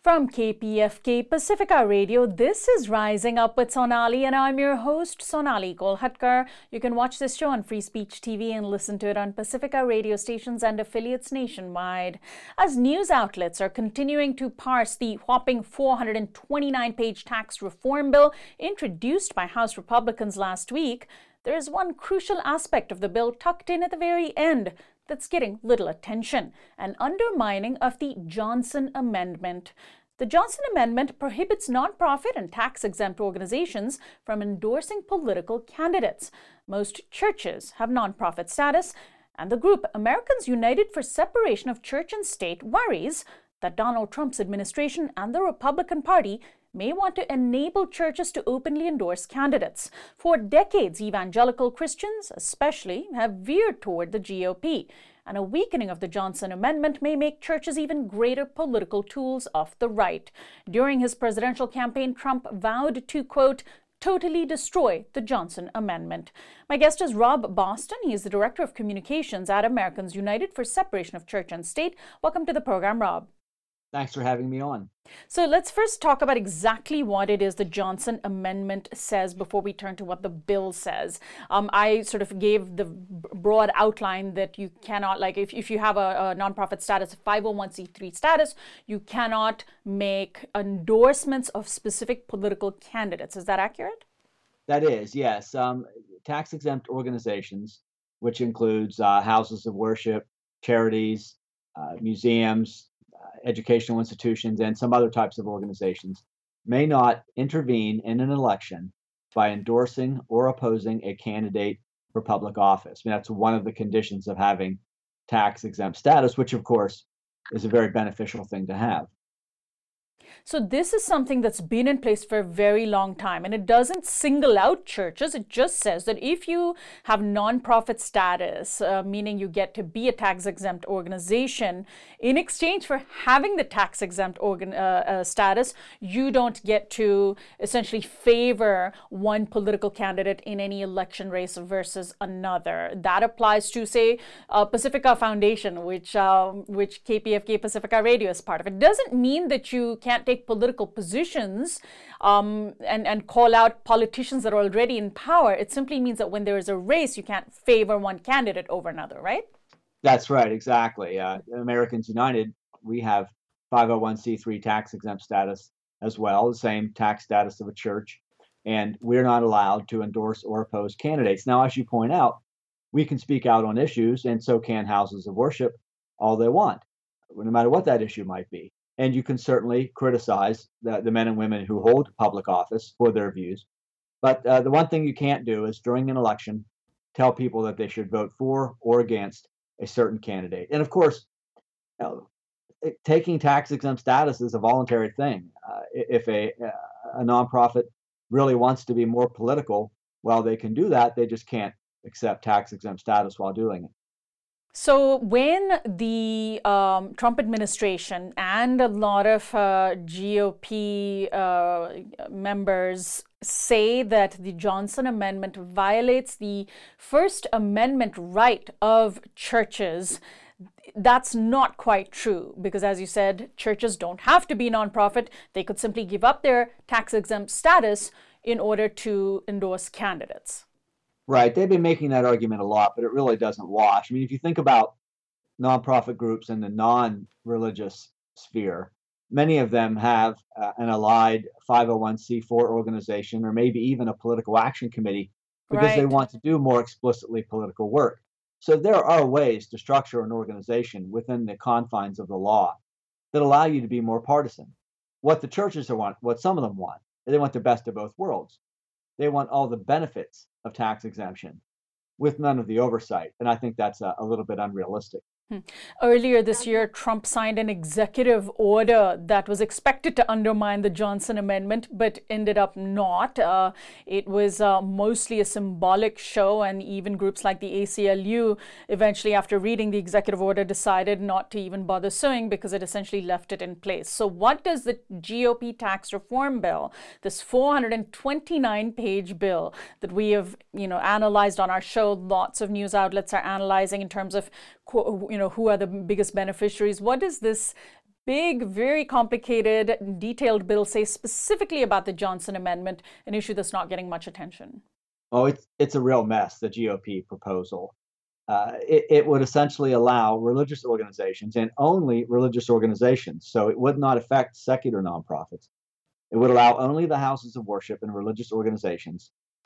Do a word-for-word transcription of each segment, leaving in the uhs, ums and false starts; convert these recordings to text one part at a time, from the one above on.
From K P F K Pacifica Radio, this is Rising Up with Sonali, and I'm your host, Sonali Kolhatkar. You can watch this show on Free Speech T V and listen to it on Pacifica radio stations and affiliates nationwide. As news outlets are continuing to parse the whopping four hundred twenty-nine page tax reform bill introduced by House Republicans last week, there is one crucial aspect of the bill tucked in at the very end that's getting little attention, an undermining of the Johnson Amendment. The Johnson Amendment prohibits nonprofit and tax-exempt organizations from endorsing political candidates. Most churches have nonprofit status, and the group Americans United for Separation of Church and State worries that Donald Trump's administration and the Republican Party may want to enable churches to openly endorse candidates. For decades, evangelical Christians, especially, have veered toward the G O P, and a weakening of the Johnson Amendment may make churches even greater political tools of the right. During his presidential campaign, Trump vowed to, quote, totally destroy the Johnson Amendment. My guest is Rob Boston. He is the Director of Communications at Americans United for Separation of Church and State. Welcome to the program, Rob. Thanks for having me on. So let's first talk about exactly what it is the Johnson Amendment says before we turn to what the bill says. Um, I sort of gave the broad outline that you cannot, like if, if you have a, a nonprofit status, a five oh one c three status, you cannot make endorsements of specific political candidates. Is that accurate? That is, yes. Um, tax-exempt organizations, which includes uh, houses of worship, charities, uh, museums, educational institutions, and some other types of organizations, may not intervene in an election by endorsing or opposing a candidate for public office. I mean, that's one of the conditions of having tax-exempt status, which, of course, is a very beneficial thing to have. So this is something that's been in place for a very long time, and it doesn't single out churches. It just says that if you have nonprofit status, uh, meaning you get to be a tax-exempt organization, in exchange for having the tax-exempt organ, uh, uh, status, you don't get to essentially favor one political candidate in any election race versus another. That applies to, say, uh, Pacifica Foundation, which uh, which K P F K Pacifica Radio is part of. It doesn't mean that you can't take political positions um, and, and call out politicians that are already in power. It simply means that when there is a race, you can't favor one candidate over another, right? That's right, exactly. Uh, Americans United, we have five oh one c three tax-exempt status as well, the same tax status of a church, and we're not allowed to endorse or oppose candidates. Now, as you point out, we can speak out on issues, and so can houses of worship all they want, no matter what that issue might be. And you can certainly criticize the, the men and women who hold public office for their views. But uh, the one thing you can't do is during an election, tell people that they should vote for or against a certain candidate. And of course, you know, it, taking tax-exempt status is a voluntary thing. Uh, if a, a nonprofit really wants to be more political, well, they can do that. They just can't accept tax-exempt status while doing it. So when the um, Trump administration and a lot of uh, G O P uh, members say that the Johnson Amendment violates the First Amendment right of churches, that's not quite true, because as you said, churches don't have to be nonprofit. They could simply give up their tax-exempt status in order to endorse candidates. Right. They've been making that argument a lot, but it really doesn't wash. I mean, if you think about nonprofit groups in the non-religious sphere, many of them have uh, an allied five oh one c four organization or maybe even a political action committee because right. they want to do more explicitly political work. So there are ways to structure an organization within the confines of the law that allow you to be more partisan. What the churches want, what some of them want, they want the best of both worlds. They want all the benefits of tax exemption with none of the oversight. And I think that's a, a little bit unrealistic. Hmm. Earlier this year, Trump signed an executive order that was expected to undermine the Johnson Amendment, but ended up not. Uh, it was uh, mostly a symbolic show, and even groups like the A C L U eventually, after reading the executive order, decided not to even bother suing because it essentially left it in place. So what does the G O P tax reform bill, this four hundred twenty-nine page bill that we have, you know, analyzed on our show, lots of news outlets are analyzing in terms of, you know, who are the biggest beneficiaries. What does this big, very complicated, detailed bill say specifically about the Johnson Amendment, an issue that's not getting much attention? Oh, it's it's a real mess, the G O P proposal. Uh, it, it would essentially allow religious organizations and only religious organizations. So it would not affect secular nonprofits. It would allow only the houses of worship and religious organizations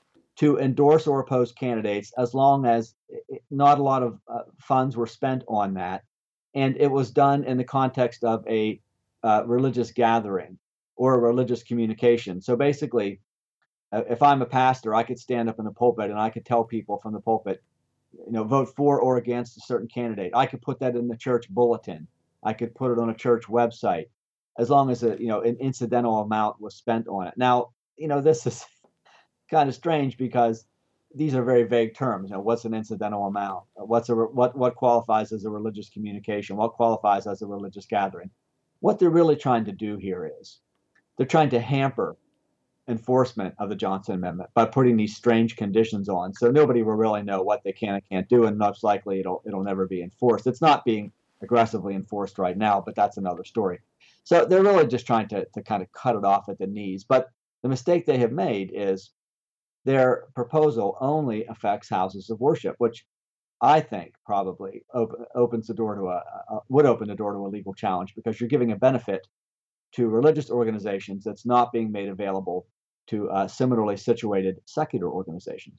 to endorse or oppose candidates as long as it, not a lot of uh, funds were spent on that. And it was done in the context of a uh, religious gathering or a religious communication. So basically, uh, if I'm a pastor, I could stand up in the pulpit and I could tell people from the pulpit, you know, vote for or against a certain candidate. I could put that in the church bulletin. I could put it on a church website, as long as a you know an incidental amount was spent on it. Now, you know, this is kind of strange because these are very vague terms. You know, what's an incidental amount? What's a what what qualifies as a religious communication? What qualifies as a religious gathering? What they're really trying to do here is they're trying to hamper enforcement of the Johnson Amendment by putting these strange conditions on, so nobody will really know what they can and can't do, and most likely it'll it'll never be enforced. It's not being aggressively enforced right now, but that's another story. So they're really just trying to to kind of cut it off at the knees. But the mistake they have made is their proposal only affects houses of worship, which I think probably open, opens the door to a, a would open the door to a legal challenge, because you're giving a benefit to religious organizations that's not being made available to uh, similarly situated secular organizations.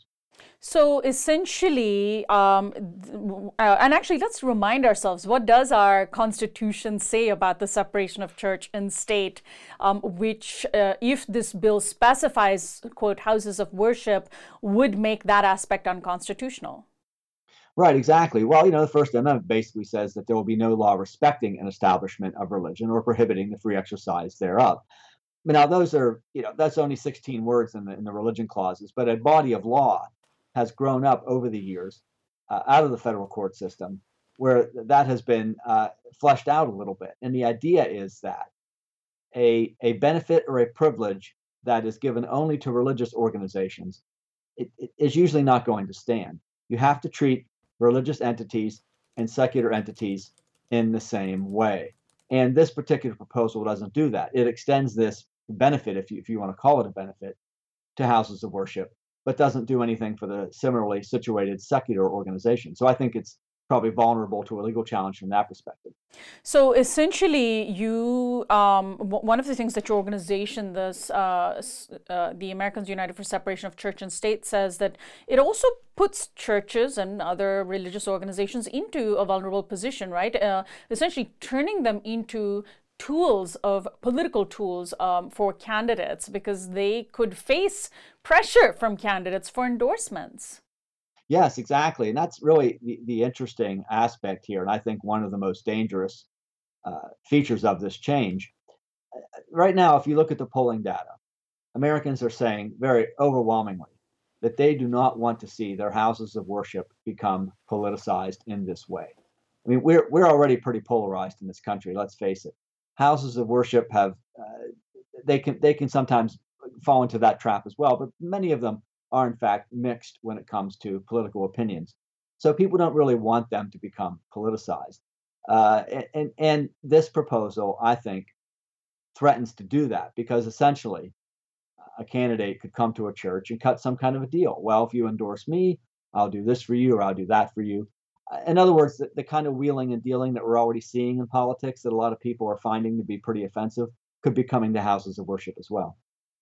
So essentially, um, th- uh, and actually, let's remind ourselves, what does our Constitution say about the separation of church and state, um, which, uh, if this bill specifies, quote, houses of worship, would make that aspect unconstitutional? Right, exactly. Well, you know, the First Amendment basically says that there will be no law respecting an establishment of religion or prohibiting the free exercise thereof. Now, those are, you know, that's only sixteen words in the, in the religion clauses, but a body of law has grown up over the years uh, out of the federal court system where that has been uh, fleshed out a little bit. And the idea is that a, a benefit or a privilege that is given only to religious organizations, it, it is usually not going to stand. You have to treat religious entities and secular entities in the same way. And this particular proposal doesn't do that. It extends this benefit, if you, if you want to call it a benefit, to houses of worship, but doesn't do anything for the similarly situated secular organizations. So I think it's probably vulnerable to a legal challenge from that perspective. So essentially, you um, w- one of the things that your organization, this uh, s- uh, the Americans United for Separation of Church and State, says that it also puts churches and other religious organizations into a vulnerable position, right? Uh, essentially, turning them into tools of political tools um, for candidates, because they could face pressure from candidates for endorsements. Yes, exactly. And that's really the, the interesting aspect here. And I think one of the most dangerous uh, features of this change. Right now, if you look at the polling data, Americans are saying very overwhelmingly that they do not want to see their houses of worship become politicized in this way. I mean, we're we're already pretty polarized in this country. Let's face it. Houses of worship have uh, they can they can sometimes fall into that trap as well, but many of them are in fact mixed when it comes to political opinions. So people don't really want them to become politicized. Uh, and and this proposal, I think, threatens to do that, because essentially a candidate could come to a church and cut some kind of a deal. Well, if you endorse me, I'll do this for you, or I'll do that for you. Uh, In other words, the, the kind of wheeling and dealing that we're already seeing in politics that a lot of people are finding to be pretty offensive could be coming to houses of worship as well.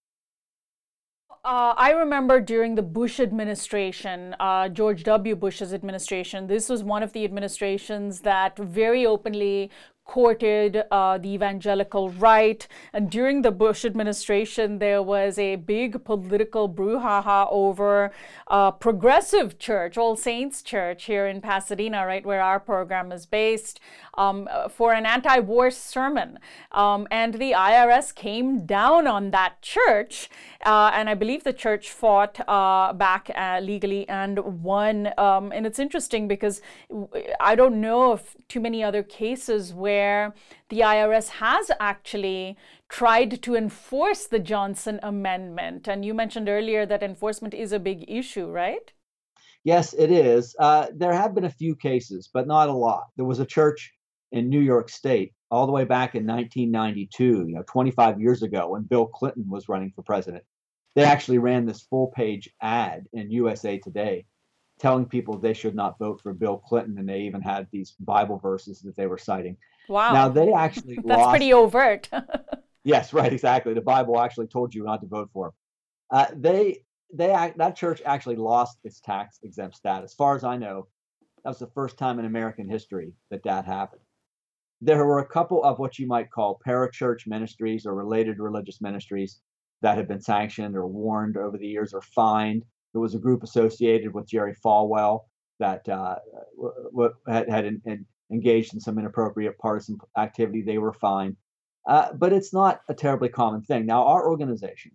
Uh, I remember during the Bush administration, uh, George W. Bush's administration, this was one of the administrations that very openly courted uh, the evangelical right. And during the Bush administration, there was a big political brouhaha over uh, Progressive Church, All Saints Church here in Pasadena, right where our program is based, um, for an anti-war sermon. Um, and the I R S came down on that church, uh, and I believe the church fought uh, back uh, legally and won. Um, and it's interesting because I don't know of too many other cases where where the I R S has actually tried to enforce the Johnson Amendment. And you mentioned earlier that enforcement is a big issue, right? Yes, it is. Uh, there have been a few cases, but not a lot. There was a church in New York State all the way back in nineteen ninety-two, you know, twenty-five years ago when Bill Clinton was running for president. They actually ran this full page ad in U S A Today telling people they should not vote for Bill Clinton. And they even had these Bible verses that they were citing. Now, Wow. they actually That's lost. pretty overt. Yes, right, exactly. The Bible actually told you not to vote for him. Uh, they, they, act- that church actually lost its tax exempt status. As far as I know, that was the first time in American history that that happened. There were a couple of what you might call parachurch ministries or related religious ministries that have been sanctioned or warned over the years or fined. There was a group associated with Jerry Falwell that uh, w- w- had, had en- en- engaged in some inappropriate partisan activity. They were fined. Uh, but it's not a terribly common thing. Now, our organization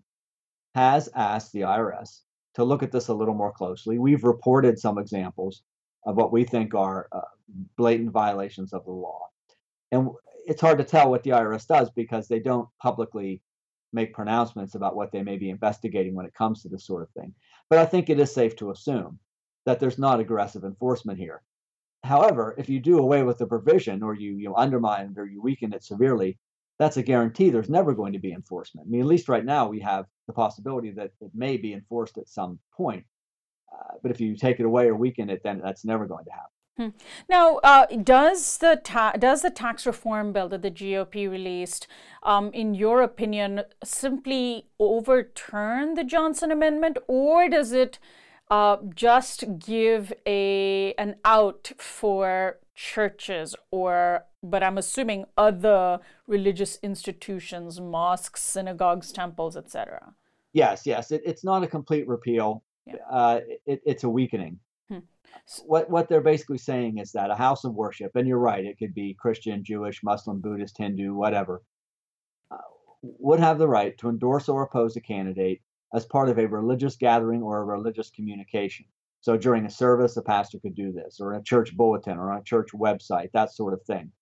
has asked the I R S to look at this a little more closely. We've reported some examples of what we think are uh, blatant violations of the law. And it's hard to tell what the I R S does because they don't publicly make pronouncements about what they may be investigating when it comes to this sort of thing. But I think it is safe to assume that there's not aggressive enforcement here. However, if you do away with the provision or you, you know, undermine it or you weaken it severely, that's a guarantee there's never going to be enforcement. I mean, at least right now we have the possibility that it may be enforced at some point. Uh, but if you take it away or weaken it, then that's never going to happen. Hmm. Now, uh, does the ta- does the tax reform bill that the G O P released, um, in your opinion, simply overturn the Johnson Amendment, or does it uh, just give a an out for churches, or, but I'm assuming other religious institutions, mosques, synagogues, temples, et cetera? Yes, yes, it, it's not a complete repeal. Yeah. Uh, it, it's a weakening. Hmm. What what they're basically saying is that a house of worship, and you're right, it could be Christian, Jewish, Muslim, Buddhist, Hindu, whatever, uh, would have the right to endorse or oppose a candidate as part of a religious gathering or a religious communication. So during a service, a pastor could do this, or in a church bulletin, or on a church website, that sort of thing.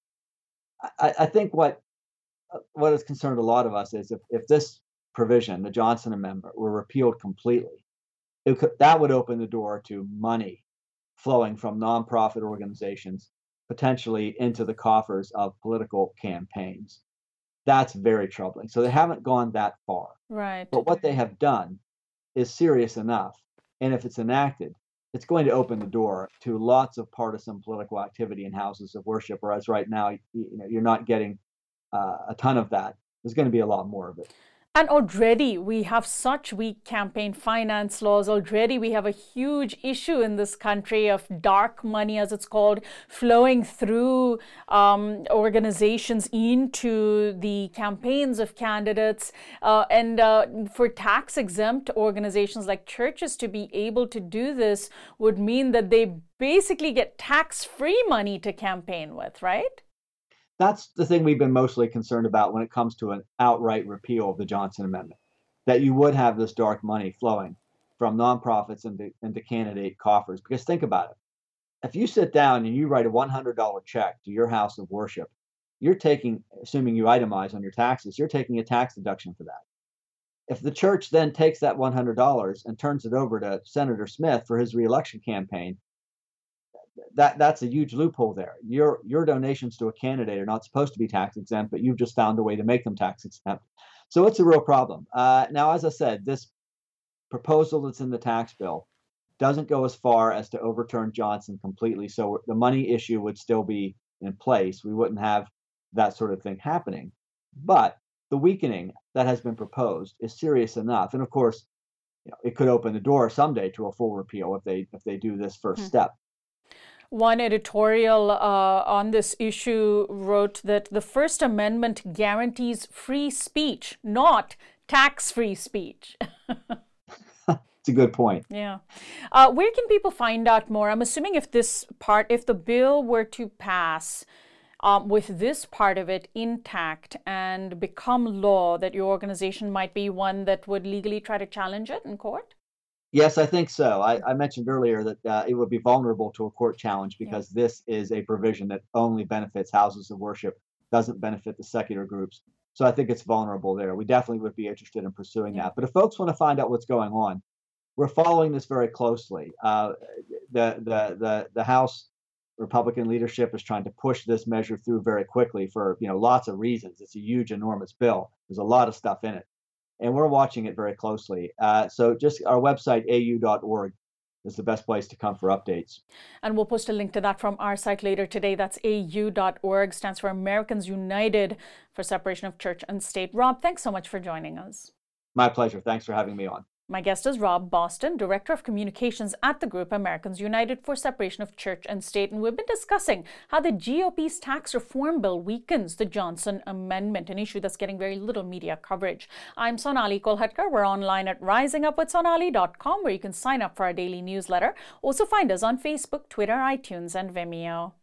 I, I think what what has concerned a lot of us is if, if this provision, the Johnson Amendment, were repealed completely, it could, that would open the door to money flowing from nonprofit organizations potentially into the coffers of political campaigns. That's very troubling. So they haven't gone that far. Right. But what they have done is serious enough. And if it's enacted, it's going to open the door to lots of partisan political activity in houses of worship. Whereas right now, you, you know, you're not getting uh, a ton of that. There's going to be a lot more of it. And already we have such weak campaign finance laws. Already we have a huge issue in this country of dark money, as it's called, flowing through um, organizations into the campaigns of candidates. Uh, and uh, for tax exempt organizations like churches to be able to do this would mean that they basically get tax-free money to campaign with, right? That's the thing we've been mostly concerned about when it comes to an outright repeal of the Johnson Amendment, that you would have this dark money flowing from nonprofits into, into candidate coffers. Because think about it. If you sit down and you write a one hundred dollars check to your house of worship, you're taking, assuming you itemize on your taxes, you're taking a tax deduction for that. If the church then takes that one hundred dollars and turns it over to Senator Smith for his reelection campaign, that that's a huge loophole there. Your your donations to a candidate are not supposed to be tax exempt, but you've just found a way to make them tax exempt. So it's a real problem. Uh, now, as I said, this proposal that's in the tax bill doesn't go as far as to overturn Johnson completely. So the money issue would still be in place. We wouldn't have that sort of thing happening. But the weakening that has been proposed is serious enough. And of course, you know, it could open the door someday to a full repeal if they if they do this first Hmm. step. One editorial uh, on this issue wrote that the First Amendment guarantees free speech, not tax-free speech. It's a good point. Yeah. Uh, where can people find out more? I'm assuming if this part, if the bill were to pass um, with this part of it intact and become law, that your organization might be one that would legally try to challenge it in court? Yes, I think so. I, I mentioned earlier that uh, it would be vulnerable to a court challenge because yeah. this is a provision that only benefits houses of worship, doesn't benefit the secular groups. So I think it's vulnerable there. We definitely would be interested in pursuing yeah. that. But if folks want to find out what's going on, we're following this very closely. Uh, the, the, the, the House Republican leadership is trying to push this measure through very quickly for, you know, lots of reasons. It's a huge, enormous bill. There's a lot of stuff in it, and we're watching it very closely. Uh, so just our website, A U dot org, is the best place to come for updates. And we'll post a link to that from our site later today. That's A U dot org, stands for Americans United for Separation of Church and State. Rob, thanks so much for joining us. My pleasure. Thanks for having me on. My guest is Rob Boston, Director of Communications at the group Americans United for Separation of Church and State. And we've been discussing how the G O P's tax reform bill weakens the Johnson Amendment, an issue that's getting very little media coverage. I'm Sonali Kolhatkar. We're online at rising up with sonali dot com, where you can sign up for our daily newsletter. Also find us on Facebook, Twitter, iTunes, and Vimeo.